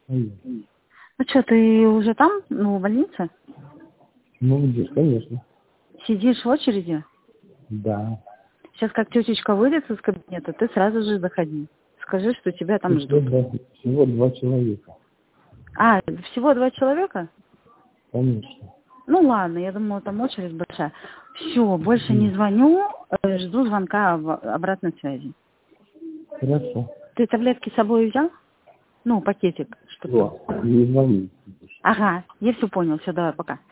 Алло. Ну что, ты уже там, в больнице? Ну, где, конечно. Сидишь в очереди? Да. Сейчас как тетечка выйдет из кабинета, ты сразу же заходи. Скажи, что тебя там ждут. Всего 2 человека. А, всего 2 человека? Конечно. Ну ладно, я думала, там очередь большая. Все, больше не звоню, жду звонка обратной связи. Хорошо. Ты таблетки с собой взял? Ну, пакетик, что-то. Не звони. Ага, я все понял, все, давай, пока.